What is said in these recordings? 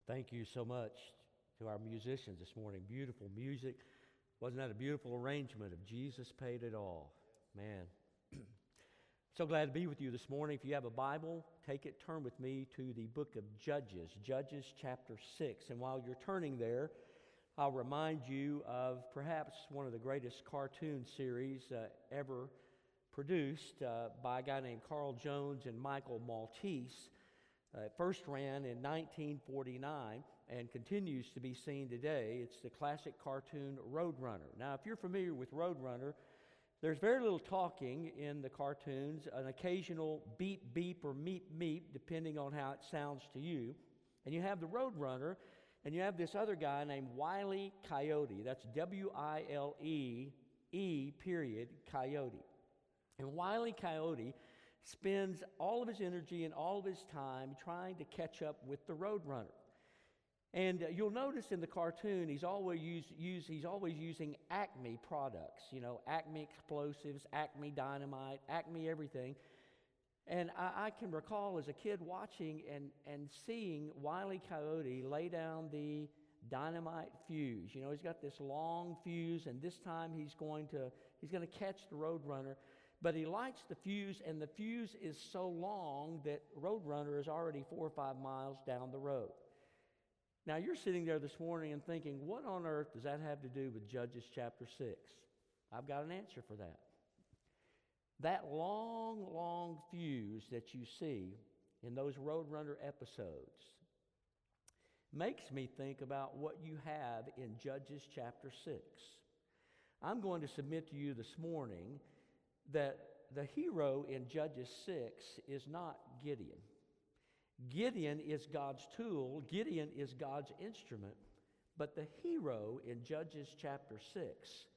Thank you so much to our musicians this morning. Beautiful music. Wasn't that a beautiful arrangement of Jesus Paid It All? Man. So glad to be with you this morning. If you have a Bible, take it, turn with me to the book of Judges, Judges chapter 6. And while you're turning there, I'll remind you of perhaps one of the greatest cartoon series ever produced by a guy named Carl Jones and Michael Maltese. It first ran in 1949 and continues to be seen today. It's the classic cartoon Roadrunner. Now, if you're familiar with Roadrunner, there's very little talking in the cartoons, an occasional beep, beep, or meep, meep, depending on how it sounds to you. And you have the Roadrunner, and you have this other guy named Wile E. Coyote. That's W-I-L-E, period, Coyote. And Wile E. Coyote spends all of his energy and all of his time trying to catch up with the Roadrunner. And you'll notice in the cartoon he's always using Acme products, Acme explosives, Acme dynamite, Acme everything. And I can recall as a kid watching and seeing Wile E. Coyote lay down the dynamite fuse. He's got this long fuse, and this time he's going to catch the Roadrunner. But he lights the fuse, and the fuse is so long that Roadrunner is already 4 or 5 miles down the road. Now, you're sitting there this morning and thinking, what on earth does that have to do with Judges chapter 6? I've got an answer for that. That long, long fuse that you see in those Roadrunner episodes makes me think about what you have in Judges chapter 6. I'm going to submit to you this morning that the hero in Judges 6 is not Gideon. Gideon is God's tool. Gideon is God's instrument. But the hero in Judges chapter 6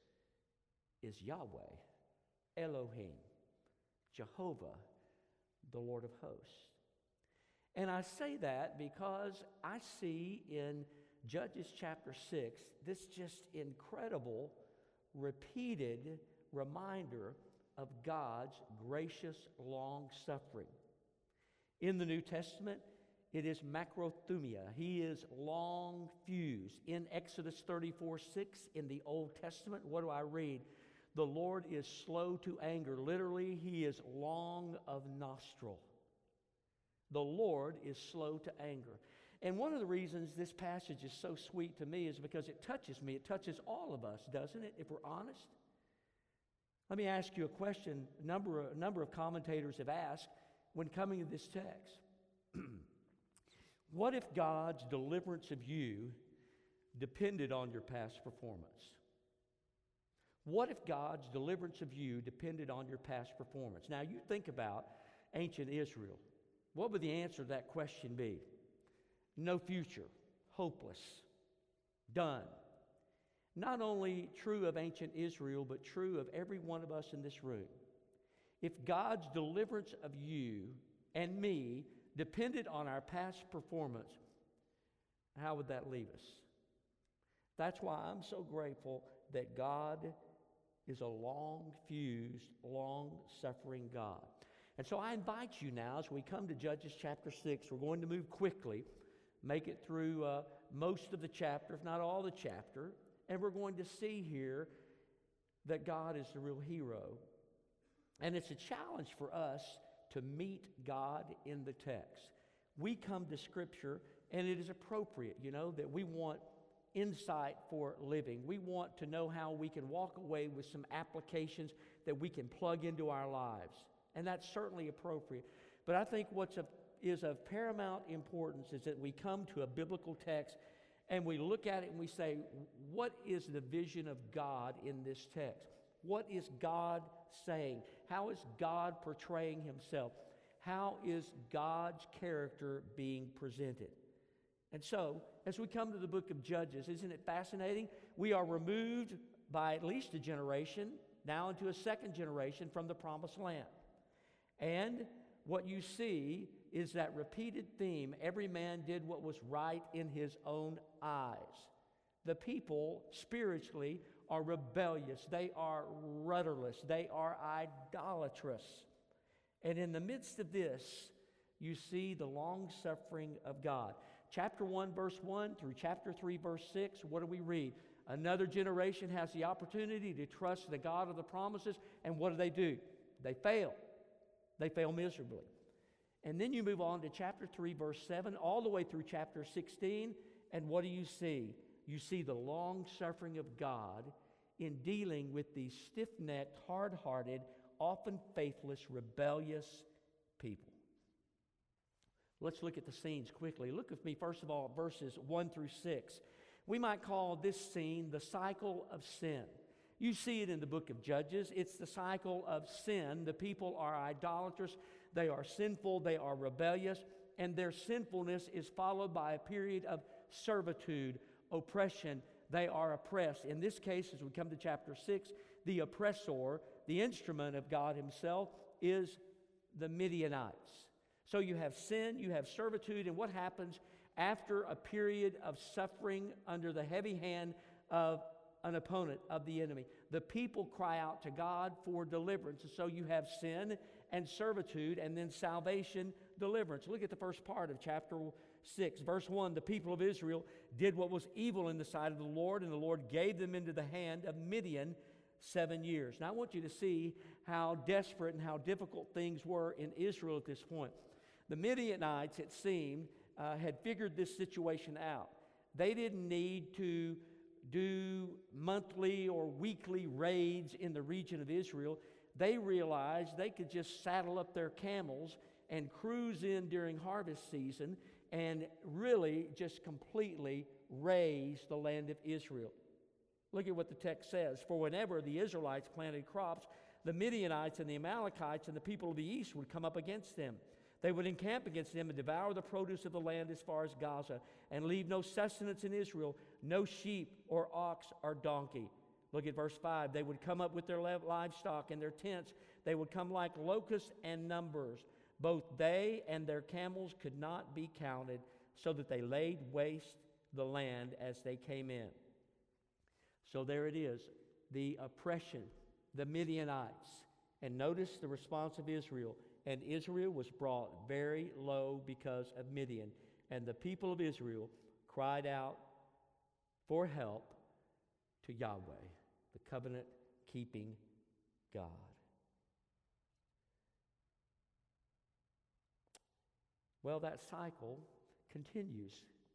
is Yahweh, Elohim, Jehovah, the Lord of hosts. And I say that because I see in Judges chapter 6 this just incredible, repeated reminder of God's gracious long-suffering. In the New Testament, it is macrothumia. He is long-fused. In Exodus 34:6 in the Old Testament, what do I read? The Lord is slow to anger. Literally, He is long of nostril. The Lord is slow to anger. And one of the reasons this passage is so sweet to me is because it touches me. It touches all of us, doesn't it, if we're honest? Let me ask you a question a number of commentators have asked when coming to this text. What if God's deliverance of you depended on your past performance? What if God's deliverance of you depended on your past performance? Now, you think about ancient Israel. What would the answer to that question be? No future, hopeless, done. Not only true of ancient Israel, but true of every one of us in this room. If God's deliverance of you and me depended on our past performance, how would that leave us? That's why I'm so grateful that God is a long-fused, long-suffering God. And so I invite you now, as we come to Judges chapter 6, we're going to move quickly, make it through most of the chapter, if not all the chapter, and we're going to see here that God is the real hero. And it's a challenge for us to meet God in the text. We come to Scripture, and it is appropriate, that we want insight for living. We want to know how we can walk away with some applications that we can plug into our lives. And that's certainly appropriate. But I think what is of paramount importance is that we come to a biblical text and we look at it and we say, what is the vision of God in this text? What is God saying? How is God portraying Himself? How is God's character being presented? And so, as we come to the book of Judges, isn't it fascinating? We are removed by at least a generation, now into a second generation from the promised land. And what you see is that repeated theme, every man did what was right in his own eyes. The people, spiritually, are rebellious. They are rudderless. They are idolatrous. And in the midst of this, you see the long suffering of God. Chapter 1, verse 1 through chapter 3, verse 6, what do we read? Another generation has the opportunity to trust the God of the promises, and what do? They fail. They fail miserably. And then you move on to chapter 3, verse 7, all the way through chapter 16, and what do you see? You see the long suffering of God in dealing with these stiff-necked, hard-hearted, often faithless, rebellious people. Let's look at the scenes quickly. Look with me, first of all, verses 1 through 6. We might call this scene the cycle of sin. You see it in the book of Judges. It's the cycle of sin. The people are idolatrous. They are sinful. They are rebellious. And their sinfulness is followed by a period of servitude, oppression. They are oppressed. In this case, as we come to chapter 6, the oppressor, the instrument of God himself, is the Midianites. So you have sin, you have servitude, and what happens after a period of suffering under the heavy hand of an opponent, of the enemy? The people cry out to God for deliverance. And so you have sin and servitude, and then salvation, deliverance. Look at the first part of chapter 6, verse 1. The people of Israel did what was evil in the sight of the Lord, and the Lord gave them into the hand of Midian 7 years. Now I want you to see how desperate and how difficult things were in Israel at this point. The Midianites, it seemed, had figured this situation out. They didn't need to do monthly or weekly raids in the region of Israel. They realized they could just saddle up their camels and cruise in during harvest season and really just completely raise the land of Israel. Look at what the text says. For whenever the Israelites planted crops, the Midianites and the Amalekites and the people of the east would come up against them. They would encamp against them and devour the produce of the land as far as Gaza, and leave no sustenance in Israel, no sheep or ox or donkey. Look at verse 5. They would come up with their livestock and their tents. They would come like locusts and numbers. Both they and their camels could not be counted, so that they laid waste the land as they came in. So there it is, the oppression, the Midianites. And notice the response of Israel. And Israel was brought very low because of Midian. And the people of Israel cried out for help to Yahweh, the covenant-keeping God. Well, that cycle continues.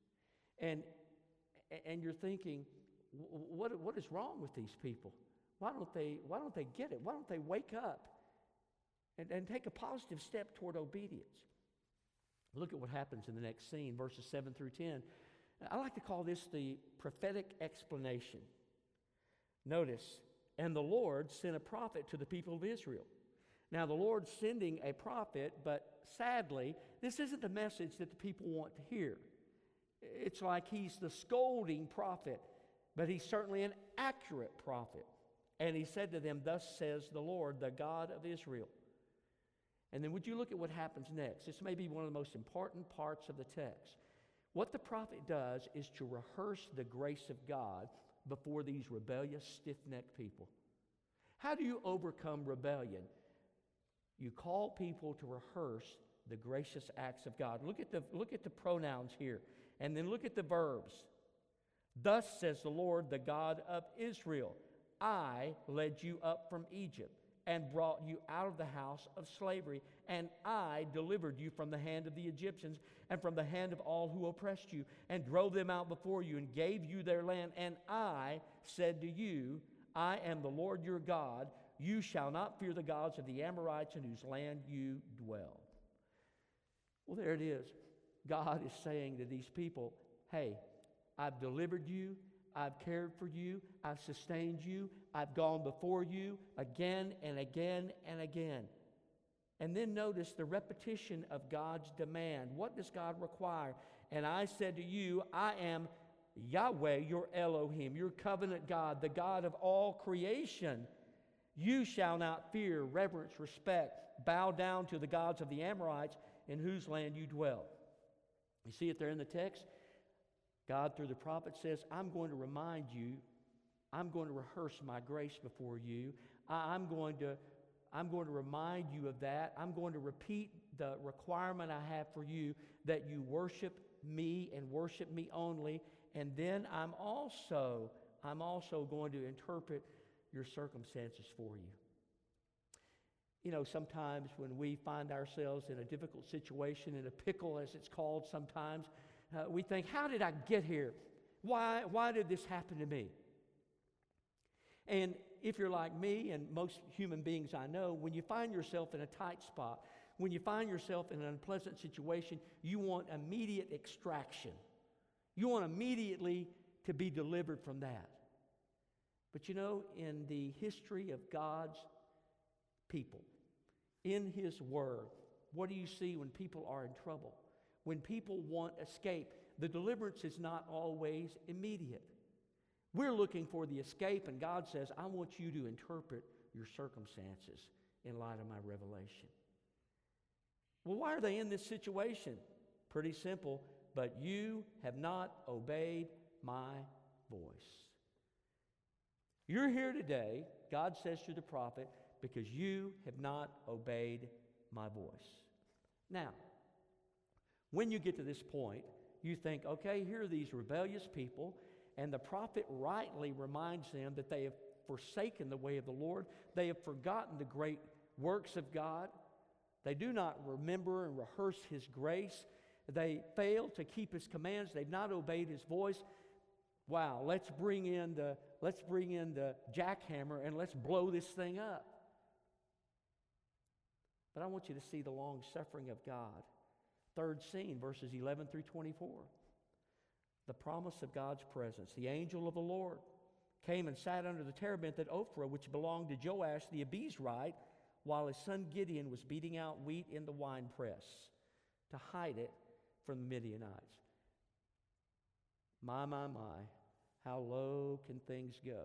And you're thinking, what is wrong with these people? Why don't they get it? Why don't they wake up and take a positive step toward obedience? Look at what happens in the next scene, verses 7 through 10. I like to call this the prophetic explanation. Notice, and the Lord sent a prophet to the people of Israel. Now, the Lord's sending a prophet, but sadly, this isn't the message that the people want to hear. It's like he's the scolding prophet, but he's certainly an accurate prophet. And he said to them, "Thus says the Lord, the God of Israel." And then would you look at what happens next? This may be one of the most important parts of the text. What the prophet does is to rehearse the grace of God before these rebellious, stiff-necked people. How do you overcome rebellion? You call people to rehearse the gracious acts of God. Look at the pronouns here, and then look at the verbs. Thus says the Lord, the God of Israel, I led you up from Egypt and brought you out of the house of slavery, and I delivered you from the hand of the Egyptians and from the hand of all who oppressed you, and drove them out before you and gave you their land. And I said to you, I am the Lord your God. You shall not fear the gods of the Amorites in whose land you dwell. Well, there it is. God is saying to these people, hey, I've delivered you. I've cared for you. I've sustained you. I've gone before you again and again and again. And then notice the repetition of God's demand. What does God require? And I said to you, I am Yahweh, your Elohim, your covenant God, the God of all creation. You shall not fear, reverence, respect, bow down to the gods of the Amorites in whose land you dwell. You see it there in the text? God, through the prophet, says, I'm going to remind you, I'm going to rehearse my grace before you. I'm going to remind you of that. I'm going to repeat the requirement I have for you, that you worship me and worship me only, and then I'm also going to interpret your circumstances for you. You know, sometimes when we find ourselves in a difficult situation, in a pickle as it's called sometimes, we think, how did I get here? Why did this happen to me? And if you're like me and most human beings I know, when you find yourself in a tight spot, when you find yourself in an unpleasant situation, you want immediate extraction. You want immediately to be delivered from that. But you know, in the history of God's people, in His Word, what do you see when people are in trouble? When people want escape, the deliverance is not always immediate. We're looking for the escape, and God says, I want you to interpret your circumstances in light of my revelation. Well, why are they in this situation? Pretty simple, but you have not obeyed my voice. You're here today, God says to the prophet, because you have not obeyed my voice. Now, when you get to this point, you think, okay, here are these rebellious people, and the prophet rightly reminds them that they have forsaken the way of the Lord. They have forgotten the great works of God. They do not remember and rehearse His grace. They fail to keep His commands. They've not obeyed His voice. Wow, let's bring in the jackhammer and let's blow this thing up. But I want you to see the long suffering of God. Third scene, verses 11 through 24. The promise of God's presence. The angel of the Lord came and sat under the terebinth at Ophrah, which belonged to Joash the Abiezrite, while his son Gideon was beating out wheat in the winepress to hide it from the Midianites. My, how low can things go?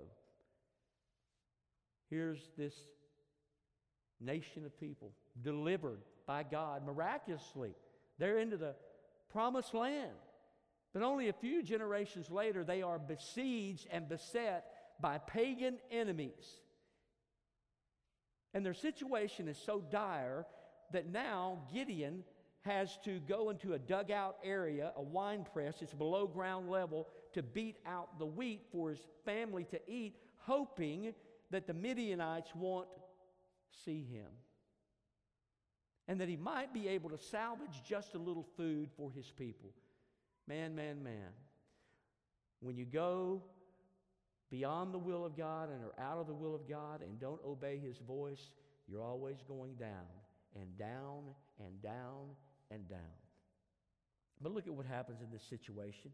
Here's this nation of people delivered by God miraculously. They're into the promised land. But only a few generations later, they are besieged and beset by pagan enemies. And their situation is so dire that now Gideon has to go into a dugout area, a wine press. It's below ground level, to beat out the wheat for his family to eat, hoping that the Midianites won't see him, and that he might be able to salvage just a little food for his people. Man. When you go beyond the will of God and are out of the will of God and don't obey His voice, you're always going down and down and down and down. But look at what happens in this situation.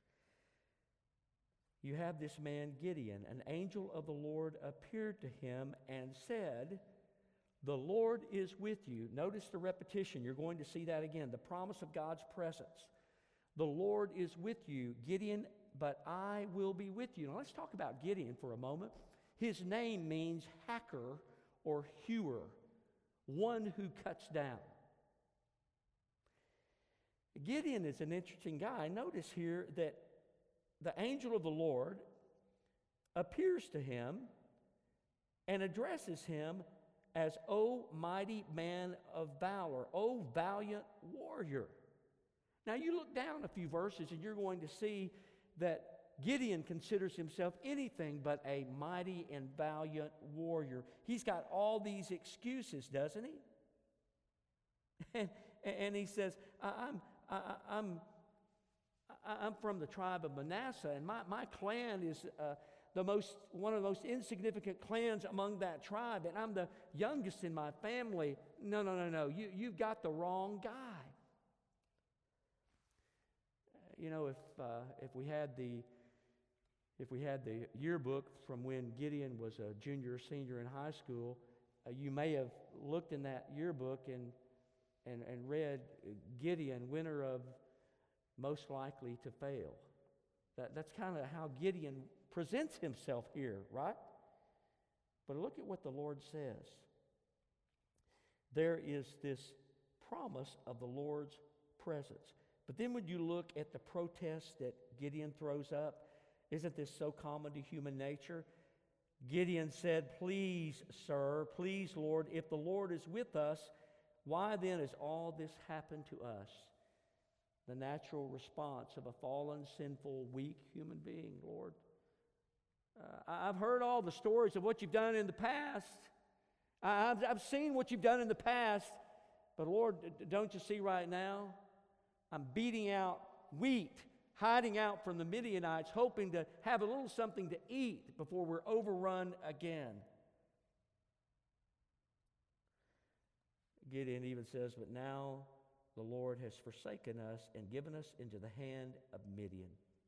You have this man Gideon. An angel of the Lord appeared to him and said, the Lord is with you. Notice the repetition. You're going to see that again. The promise of God's presence. The Lord is with you, Gideon, but I will be with you. Now let's talk about Gideon for a moment. His name means hacker or hewer, one who cuts down. Gideon is an interesting guy. Notice here that the angel of the Lord appears to him and addresses him as, O mighty man of valor, O valiant warrior. Now you look down a few verses and you're going to see that Gideon considers himself anything but a mighty and valiant warrior. He's got all these excuses, doesn't he? And he says, I'm from the tribe of Manasseh, and my clan is one of the most insignificant clans among that tribe, and I'm the youngest in my family. No. You've got the wrong guy. You know, if we had the yearbook from when Gideon was a junior or senior in high school, you may have looked in that yearbook and read Gideon, winner of most likely to fail. That's kind of how Gideon presents himself here, right? But look at what the Lord says. There is this promise of the Lord's presence. But then when you look at the protest that Gideon throws up, isn't this so common to human nature? Gideon said, please, sir, please, Lord, if the Lord is with us, why then has all this happened to us? the natural response of a fallen, sinful, weak human being, Lord. I've heard all the stories of what you've done in the past. I've seen what you've done in the past. But Lord, don't you see right now? I'm beating out wheat, hiding out from the Midianites, hoping to have a little something to eat before we're overrun again. Gideon even says, but now the Lord has forsaken us and given us into the hand of Midian.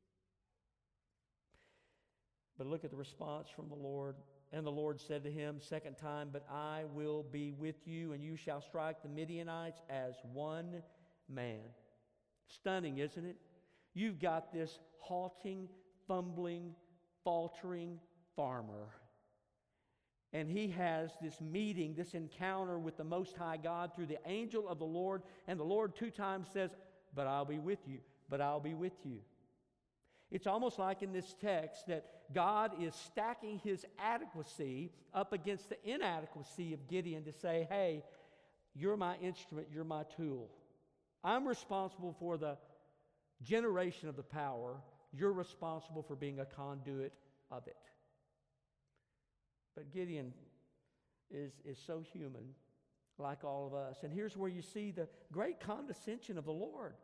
But look at the response from the Lord. And the Lord said to him second time, but I will be with you, and you shall strike the Midianites as one man. Stunning, isn't it? You've got this halting, fumbling, faltering farmer. And he has this meeting, this encounter with the Most High God through the angel of the Lord. And the Lord 2 times says, but I'll be with you, but I'll be with you. It's almost like in this text that God is stacking his adequacy up against the inadequacy of Gideon to say, hey, you're my instrument, you're my tool. I'm responsible for the generation of the power. You're responsible for being a conduit of it. But Gideon is so human, like all of us. And here's where you see the great condescension of the Lord.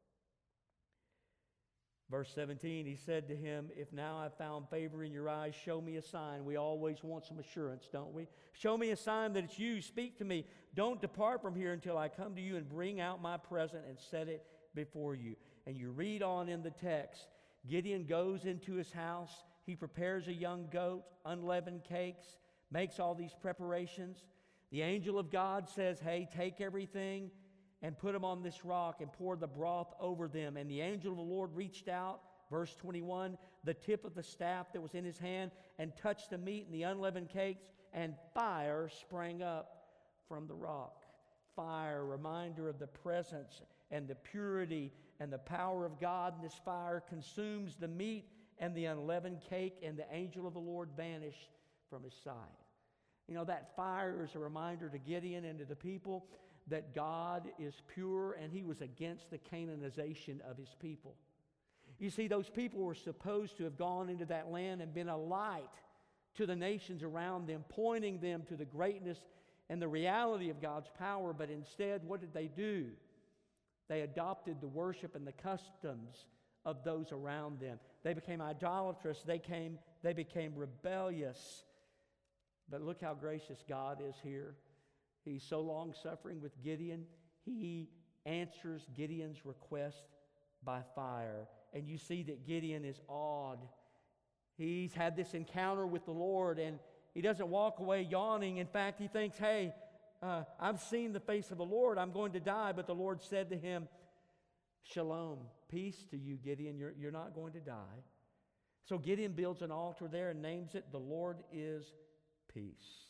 Verse 17, he said to him, if now I've found favor in your eyes, show me a sign. We always want some assurance, don't we? Show me a sign that it's you. Speak to me. Don't depart from here until I come to you and bring out my present and set it before you. And you read on in the text, Gideon goes into his house. He prepares a young goat, unleavened cakes, makes all these preparations. The angel of God says, hey, take everything and put them on this rock and pour the broth over them. And the angel of the Lord reached out, verse 21, the tip of the staff that was in his hand, and touched the meat and the unleavened cakes, and fire sprang up from the rock. Fire, reminder of the presence and the purity and the power of God. And this fire consumes the meat and the unleavened cake, and the angel of the Lord vanished from his sight. You know, that fire is a reminder to Gideon and to the people that God is pure, and he was against the Canaanization of his people. You see, those people were supposed to have gone into that land and been a light to the nations around them, pointing them to the greatness and the reality of God's power. But instead, what did they do? They adopted the worship and the customs of those around them. They became idolatrous. They became rebellious. But look how gracious God is here. He's so long-suffering with Gideon. He answers Gideon's request by fire. And you see that Gideon is awed. He's had this encounter with the Lord, and he doesn't walk away yawning. In fact, he thinks, hey, I've seen the face of the Lord. I'm going to die. But the Lord said to him, Shalom, peace to you, Gideon. You're not going to die. So Gideon builds an altar there and names it, The Lord is Peace.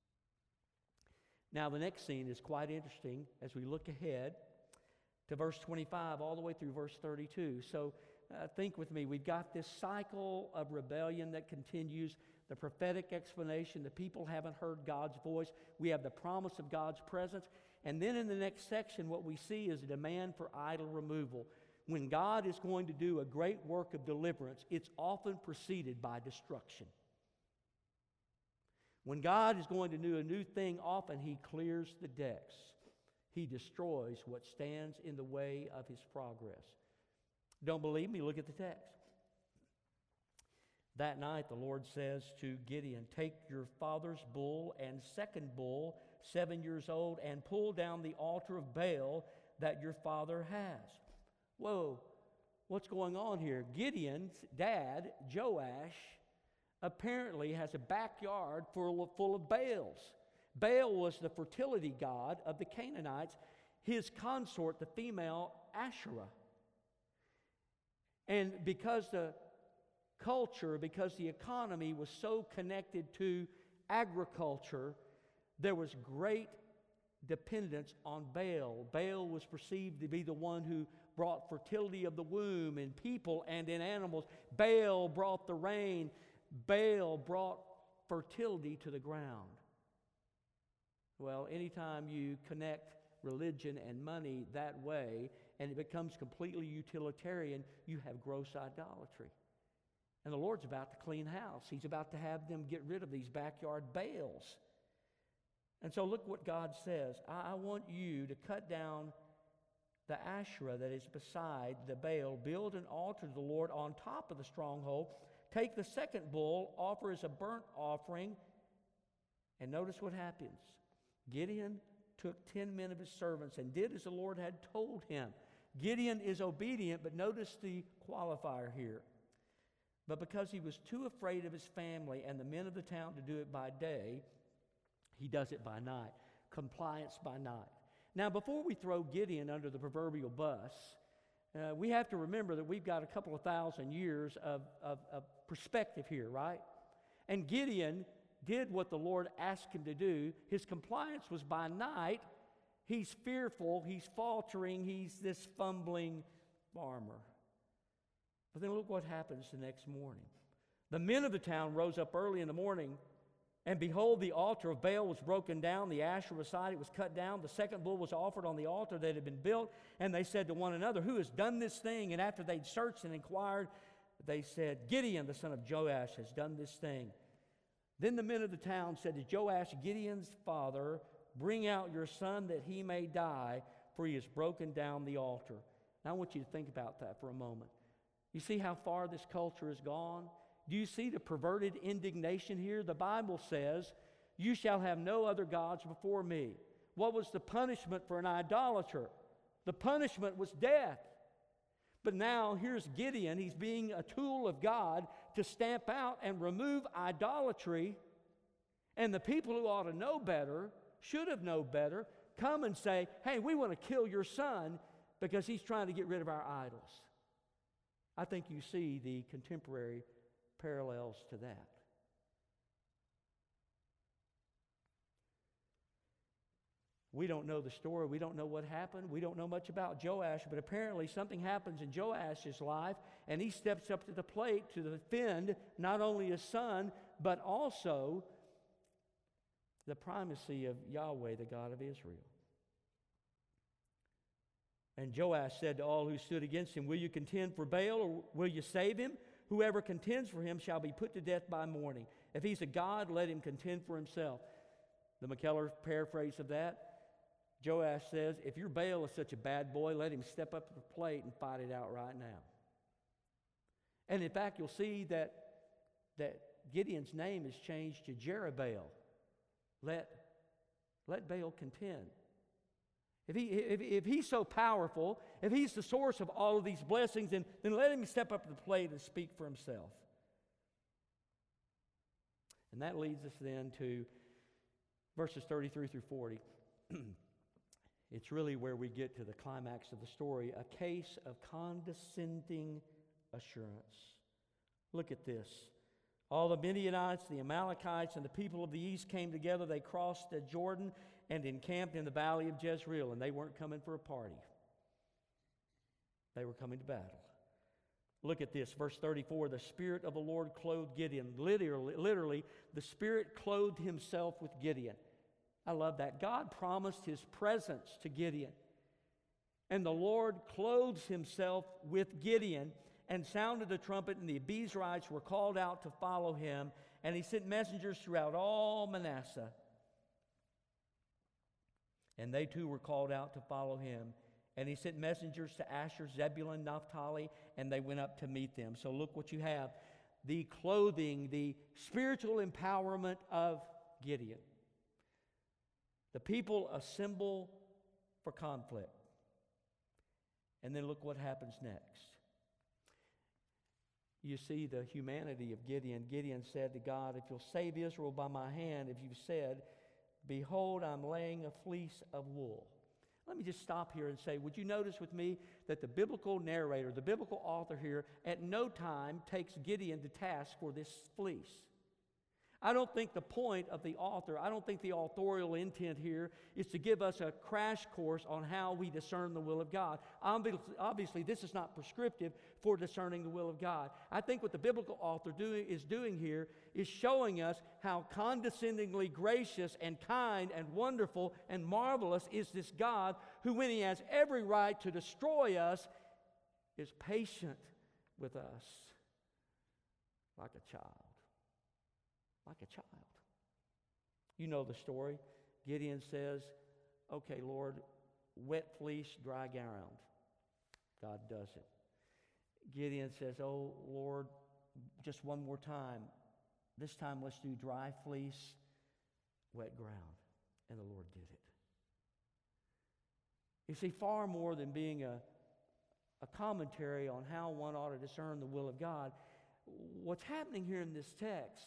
Now, the next scene is quite interesting as we look ahead to verse 25 all the way through verse 32. So think with me. We've got this cycle of rebellion that continues, the prophetic explanation. The people haven't heard God's voice. We have the promise of God's presence. And then in the next section, what we see is a demand for idol removal. When God is going to do a great work of deliverance, it's often preceded by destruction. When God is going to do a new thing, often he clears the decks. He destroys what stands in the way of his progress. Don't believe me? Look at the text. That night the Lord says to Gideon, take your father's bull and second bull, 7 years old, and pull down the altar of Baal that your father has. Whoa, what's going on here? Gideon's dad, Joash, apparently has a backyard full of Baals. Baal was the fertility god of the Canaanites, his consort, the female Asherah. And because the culture, because the economy was so connected to agriculture, there was great dependence on Baal. Baal was perceived to be the one who brought fertility of the womb in people and in animals. Baal brought the rain. Baal brought fertility to the ground. Well, anytime you connect religion and money that way, and it becomes completely utilitarian, you have gross idolatry. And the Lord's about to clean house. He's about to have them get rid of these backyard Baals. And so look what God says. I want you to cut down the Asherah that is beside the Baal. Build an altar to the Lord on top of the stronghold. Take the second bull, offer as a burnt offering. And notice what happens. Gideon took 10 men of his servants and did as the Lord had told him. Gideon is obedient, but notice the qualifier here. But because he was too afraid of his family and the men of the town to do it by day, he does it by night. Compliance by night. Now, before we throw Gideon under the proverbial bus, we have to remember that we've got a couple of thousand years of perspective here, right? And Gideon did what the Lord asked him to do. His compliance was by night. He's fearful, he's faltering, he's this fumbling farmer. But then look what happens the next morning. The men of the town rose up early in the morning, and behold, the altar of Baal was broken down, the Asherah beside it was cut down, the second bull was offered on the altar that had been built, and they said to one another, who has done this thing? And after they'd searched and inquired, they said, Gideon, the son of Joash, has done this thing. Then the men of the town said to Joash, Gideon's father, bring out your son that he may die, for he has broken down the altar. Now I want you to think about that for a moment. You see how far this culture has gone? Do you see the perverted indignation here? The Bible says, you shall have no other gods before me. What was the punishment for an idolater? The punishment was death. But now here's Gideon. He's being a tool of God to stamp out and remove idolatry. And the people who ought to know better, should have known better, come and say, hey, we want to kill your son because he's trying to get rid of our idols. I think you see the contemporary parallels to that. We don't know the story. We don't know what happened. We don't know much about Joash, but apparently something happens in Joash's life, and he steps up to the plate to defend not only his son, but also the primacy of Yahweh, the God of Israel. And Joash said to all who stood against him, will you contend for Baal, or will you save him? Whoever contends for him shall be put to death by morning. If he's a god, let him contend for himself. The McKellar paraphrase of that, Joash says, if your Baal is such a bad boy, let him step up to the plate and fight it out right now. And in fact, you'll see that Gideon's name is changed to Jerubbaal. Let Baal contend. If he's so powerful, if he's the source of all of these blessings, then let him step up to the plate and speak for himself. And that leads us then to verses 33 through 40. It's really where we get to the climax of the story, a case of condescending assurance. Look at this. All the Midianites, the Amalekites, and the people of the east came together. They crossed the Jordan and encamped in the valley of Jezreel, and they weren't coming for a party. They were coming to battle. Look at this, verse 34. The Spirit of the Lord clothed Gideon. Literally, the Spirit clothed himself with Gideon. I love that. God promised his presence to Gideon. And the Lord clothes himself with Gideon and sounded the trumpet, and the Abiezrites were called out to follow him. And he sent messengers throughout all Manasseh. And they too were called out to follow him. And he sent messengers to Asher, Zebulun, Naphtali, and they went up to meet them. So look what you have. The clothing, the spiritual empowerment of Gideon. The people assemble for conflict. And then look what happens next. You see the humanity of Gideon. Gideon said to God, if you'll save Israel by my hand, if you've said, behold, I'm laying a fleece of wool. Let me just stop here and say, would you notice with me that the biblical narrator, the biblical author here, at no time takes Gideon to task for this fleece. I don't think the point of the author, I don't think the authorial intent here is to give us a crash course on how we discern the will of God. Obviously, this is not prescriptive for discerning the will of God. I think what the biblical author is doing here is showing us how condescendingly gracious and kind and wonderful and marvelous is this God who, when He has every right to destroy us, is patient with us like a child. Like a child. You know the story. Gideon says, okay, Lord, wet fleece, dry ground. God does it. Gideon says, oh, Lord, just one more time. This time let's do dry fleece, wet ground. And the Lord did it. You see, far more than being a commentary on how one ought to discern the will of God, what's happening here in this text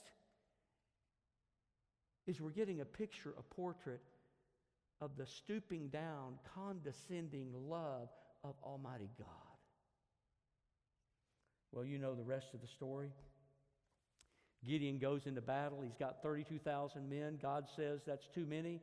is we're getting a picture, a portrait of the stooping down, condescending love of Almighty God. Well, you know the rest of the story. Gideon goes into battle. He's got 32,000 men. God says that's too many.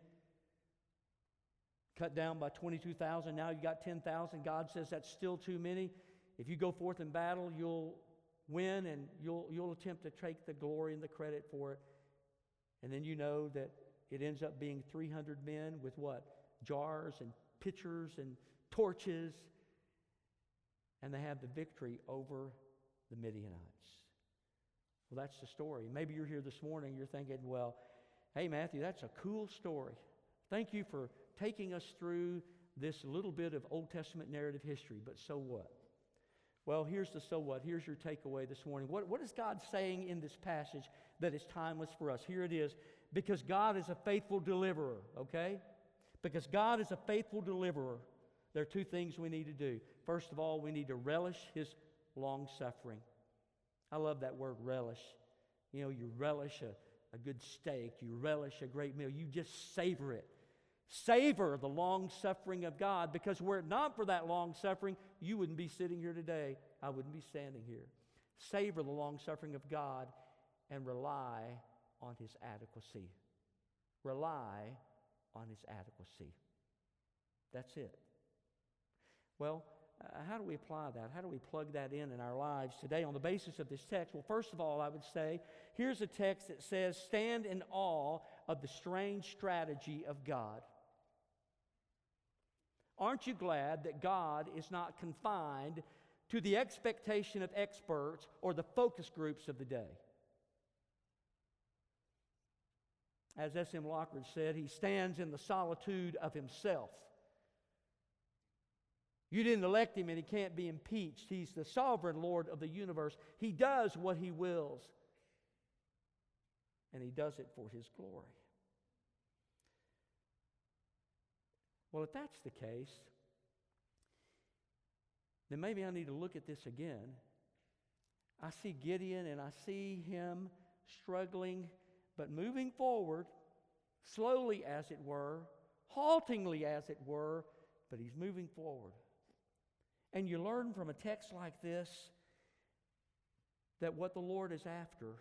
Cut down by 22,000. Now you've got 10,000. God says that's still too many. If you go forth in battle, you'll win and you'll attempt to take the glory and the credit for it. And then you know that it ends up being 300 men with what? Jars and pitchers and torches. And they have the victory over the Midianites. Well, that's the story. Maybe you're here this morning, you're thinking, well, hey, Matthew, that's a cool story. Thank you for taking us through this little bit of Old Testament narrative history, but so what? Well, here's the so what. Here's your takeaway this morning. What is God saying in this passage that is timeless for us? Here it is. Because God is a faithful deliverer, okay? Because God is a faithful deliverer, there are two things we need to do. First of all, we need to relish His long suffering. I love that word relish. You know, you relish a good steak. You relish a great meal. You just savor it. Savor the long suffering of God, because were it not for that long suffering, you wouldn't be sitting here today. I wouldn't be standing here. Savor the long suffering of God and rely on His adequacy. Rely on His adequacy. That's it. Well, how do we apply that? How do we plug that in our lives today on the basis of this text? Well, first of all, I would say, here's a text that says, stand in awe of the strange strategy of God. Aren't you glad that God is not confined to the expectation of experts or the focus groups of the day? As S.M. Lockridge said, He stands in the solitude of Himself. You didn't elect Him and He can't be impeached. He's the sovereign Lord of the universe. He does what He wills. And He does it for His glory. Well, if that's the case, then maybe I need to look at this again. I see Gideon and I see him struggling, but moving forward, slowly as it were, haltingly as it were, but he's moving forward. And you learn from a text like this that what the Lord is after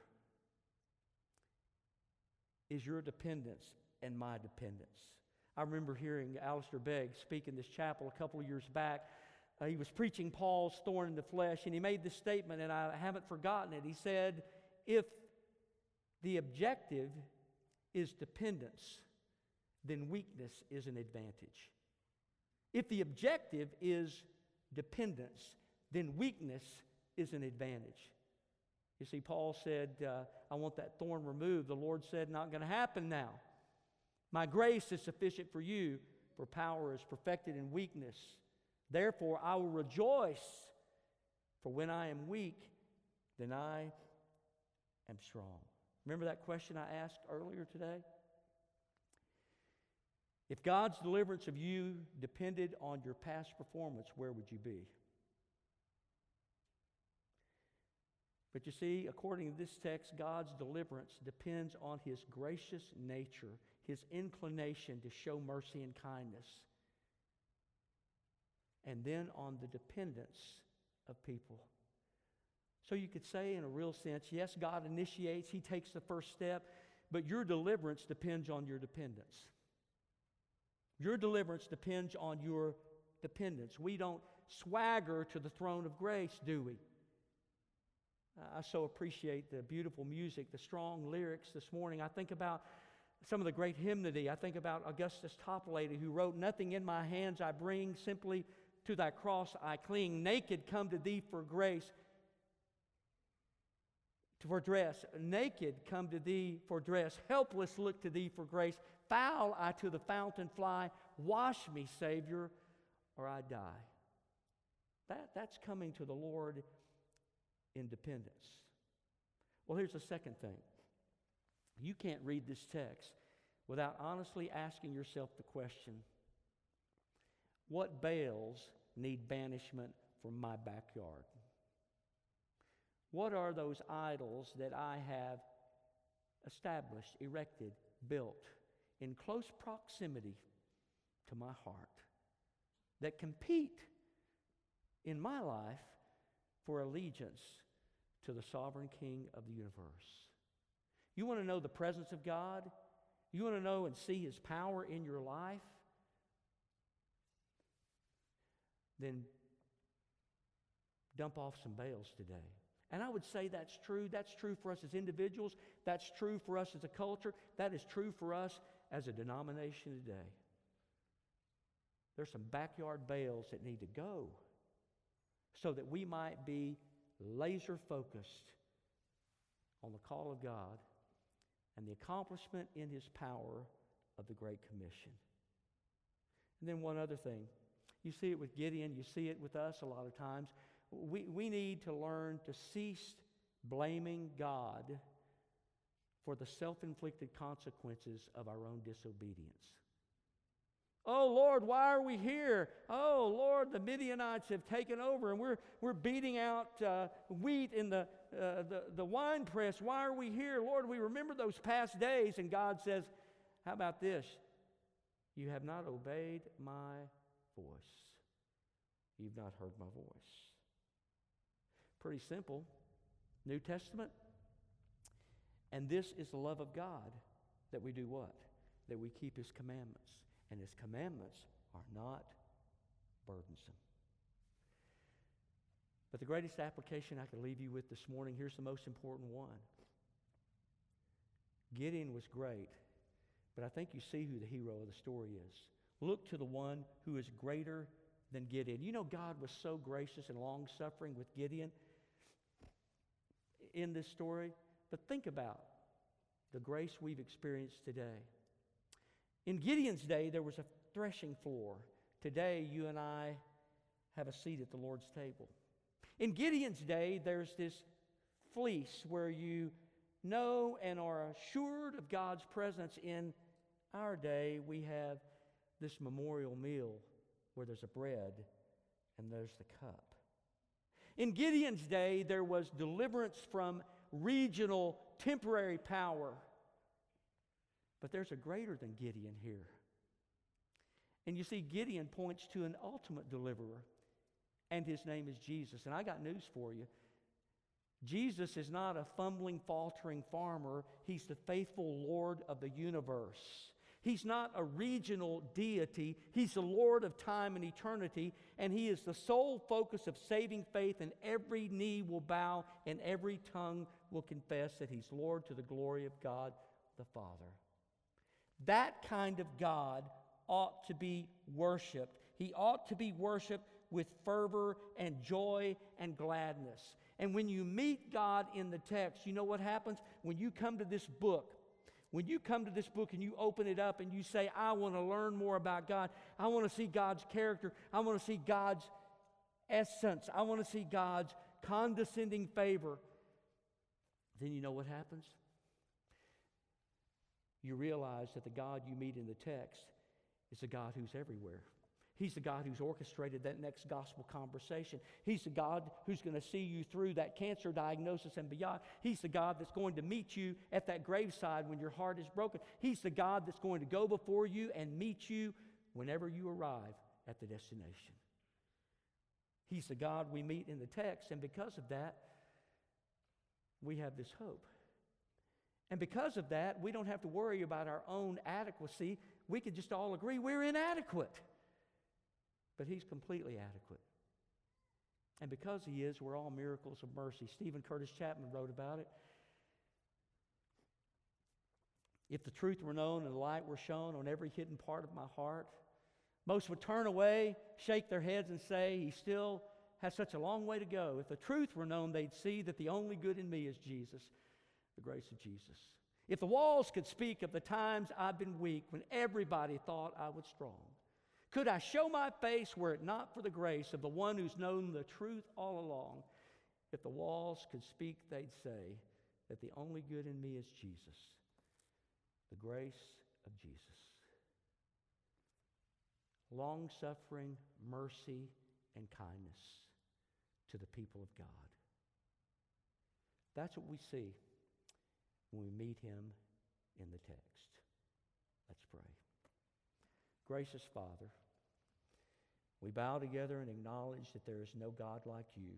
is your dependence and my dependence. I remember hearing Alistair Begg speak in this chapel a couple of years back. He was preaching Paul's thorn in the flesh, and he made this statement, and I haven't forgotten it. He said, if the objective is dependence, then weakness is an advantage. If the objective is dependence, then weakness is an advantage. You see, Paul said, I want that thorn removed. The Lord said, not going to happen now. My grace is sufficient for you, for power is perfected in weakness. Therefore, I will rejoice, for when I am weak, then I am strong. Remember that question I asked earlier today? If God's deliverance of you depended on your past performance, where would you be? But you see, according to this text, God's deliverance depends on His gracious nature, His inclination to show mercy and kindness, and then on the dependence of people. So you could say in a real sense, yes, God initiates, He takes the first step, but your deliverance depends on your dependence. Your deliverance depends on your dependence. We don't swagger to the throne of grace, do we? I so appreciate the beautiful music, the strong lyrics this morning. I think about some of the great hymnody. I think about Augustus Toplady, who wrote, "Nothing in my hands I bring, simply to thy cross I cling. Naked come to thee for grace, for dress. Naked come to thee for dress. Helpless look to thee for grace. Foul I to the fountain fly. Wash me, Savior, or I die." That's coming to the Lord in dependence. Well, here's the second thing. You can't read this text without honestly asking yourself the question, what Baals need banishment from my backyard? What are those idols that I have established, erected, built in close proximity to my heart that compete in my life for allegiance to the sovereign King of the universe? You want to know the presence of God? You want to know and see His power in your life? Then dump off some Baals today. And I would say that's true. That's true for us as individuals. That's true for us as a culture. That is true for us as a denomination today. There's some backyard Baals that need to go so that we might be laser focused on the call of God and the accomplishment in His power of the Great Commission. And then one other thing. You see it with Gideon. You see it with us a lot of times. We need to learn to cease blaming God for the self-inflicted consequences of our own disobedience. Oh, Lord, why are we here? Oh, Lord, the Midianites have taken over and we're beating out wheat in the wine press. Why are we here? Lord, we remember those past days. And God says, how about this? You have not obeyed my voice. You've not heard my voice. Pretty simple. New Testament. And this is the love of God, that we do what? That we keep His commandments. And His commandments are not burdensome. But the greatest application I could leave you with this morning, here's the most important one. Gideon was great, but I think you see who the hero of the story is. Look to the one who is greater than Gideon. You know, God was so gracious and long-suffering with Gideon in this story. But think about the grace we've experienced today. In Gideon's day, there was a threshing floor. Today, you and I have a seat at the Lord's table. In Gideon's day, there's this fleece where you know and are assured of God's presence. In our day, we have this memorial meal where there's a bread and there's the cup. In Gideon's day, there was deliverance from regional, temporary power. But there's a greater than Gideon here. And you see, Gideon points to an ultimate deliverer, and His name is Jesus. And I got news for you. Jesus is not a fumbling, faltering farmer. He's the faithful Lord of the universe. He's not a regional deity. He's the Lord of time and eternity, and He is the sole focus of saving faith, and every knee will bow and every tongue will confess that He's Lord to the glory of God the Father. That kind of God ought to be worshiped. He ought to be worshiped with fervor and joy and gladness. And when you meet God in the text, you know what happens? When you come to this book, and you open it up and you say, I want to learn more about God. I want to see God's character. I want to see God's essence. I want to see God's condescending favor. Then you know what happens? You realize that the God you meet in the text is a God who's everywhere. He's the God who's orchestrated that next gospel conversation. He's the God who's going to see you through that cancer diagnosis and beyond. He's the God that's going to meet you at that graveside when your heart is broken. He's the God that's going to go before you and meet you whenever you arrive at the destination. He's the God we meet in the text, and because of that, we have this hope. And because of that, we don't have to worry about our own adequacy. We can just all agree we're inadequate. But He's completely adequate. And because He is, we're all miracles of mercy. Stephen Curtis Chapman wrote about it. If the truth were known and the light were shown on every hidden part of my heart, most would turn away, shake their heads, and say, He still has such a long way to go. If the truth were known, they'd see that the only good in me is Jesus, the grace of Jesus. If the walls could speak of the times I've been weak, when everybody thought I was strong, could I show my face were it not for the grace of the one who's known the truth all along? If the walls could speak, they'd say that the only good in me is Jesus, the grace of Jesus. Long-suffering, mercy, and kindness to the people of God. That's what we see when we meet Him in the text. Let's pray. Gracious Father, we bow together and acknowledge that there is no God like You.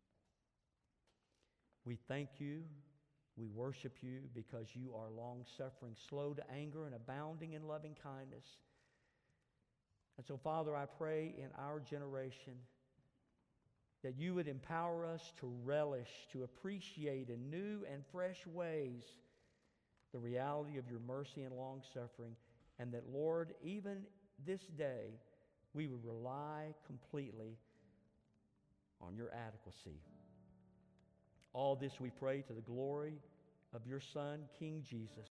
We thank You, we worship You because You are long-suffering, slow to anger, and abounding in loving kindness. And so, Father, I pray in our generation that You would empower us to relish, to appreciate in new and fresh ways the reality of Your mercy and long-suffering, and that, Lord, even this day, we would rely completely on Your adequacy. All this we pray to the glory of Your Son, King Jesus,